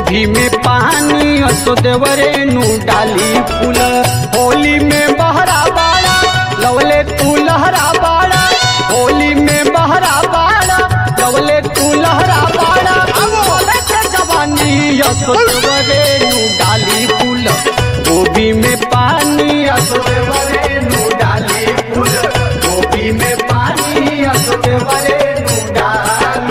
गोभी में पानी असो देवरे नु डाली फूल। होली में बहरा बाड़ा लवले तू लहरा बाड़ा, होली में बहरा बाड़ा लवले तू लहरा बाड़ा। बोले के जवानी असो देवरे नु डाली फूल। गोभी में पानी असो देवरे नु डाली फूल। गोभी में पानी असो देवरे नु डाली।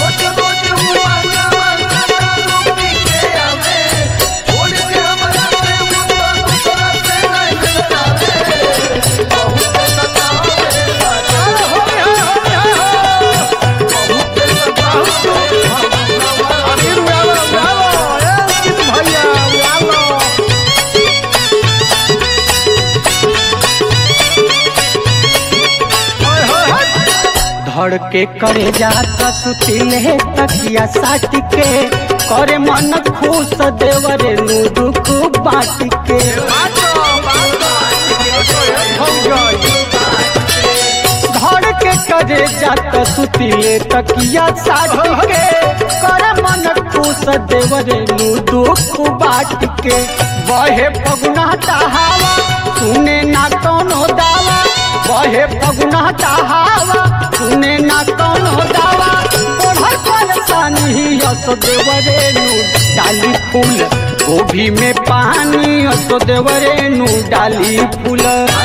धड़ के करे जाता सुतिले तकिया साट के, करे मन खुश देवरे नु दुख बाट के। धड़ के करे जाता सुतिले तकिया साट के, करे मन खुश देवरे नु दुख बाट के। बहे फगुना हवा सुने ना कोनो दावा, बहे फगुना हवा सुने ना कोनो दावा। ओढ़र परेशानी असो देवरे नु डाली फूल। गोभी में पानी असो देवरे नु डाली फूल।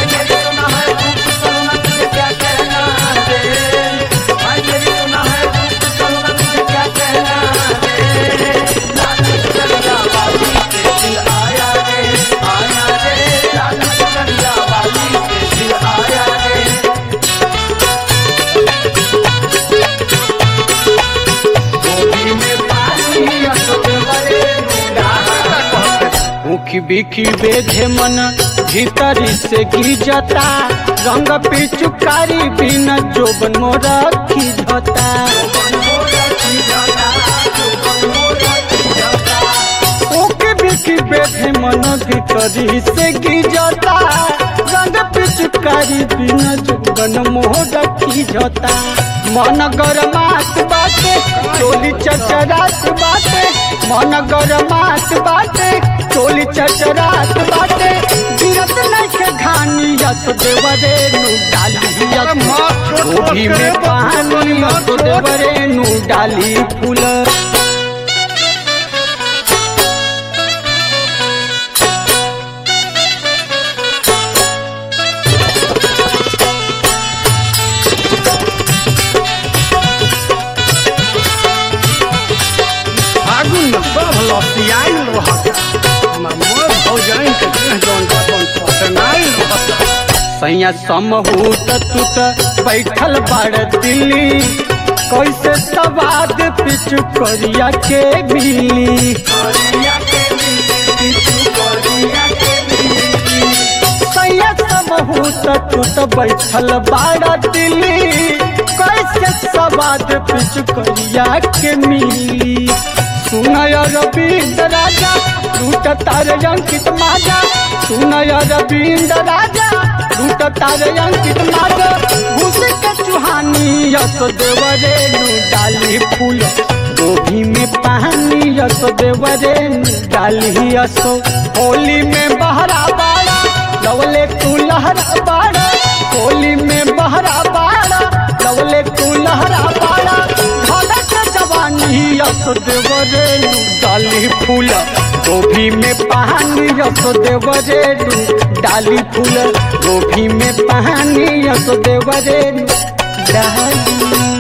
मुखी बिखी बेधे मन भीतरी से गिजता, रंग पिचुकारी बिना जोबन मोरा खिझता। मुखी बिखी बेधे मन भीतरी से गिजता, रंग पिचुकारी बिना जोबन मोरा खिझता। मन गरमात बाटे चोली चचरात बाटे, मन गरमात बाटे चोली चचरात बाटे। गिरत नइखे घानी असो देवरे नु डाली। गोभी में पानी असो देवरे नु डाली फूल। सैया समहूत तुत बैठल बाड़ दिल्ली, कैसे सवाद पिचु करिया के मिली। सैया समहूत तुत बैठल बाड़ दिल्ली, कैसे सवाद पिचु करिया के मिली। सुनय रविंद्र राजा लूट तार अंकित माजा, सुनय रविंद्र राजा लूट तार अंकित माजा। घुस के चुहानी असो देवरे नु डाली फूल। गोभी में पानी असो देवरे नु डाली असो। होली में बहरा बाड़ा लवले तू लहरा बाड़ा, होली में बहरा बाड़ा लवले तू लहरा बाड़ा। जवानी असो देवरे नु डाली फूल। गोभी में पानी असो देवरे नु डाली फूल। गोभी में पानी असो देवरे नु डाली।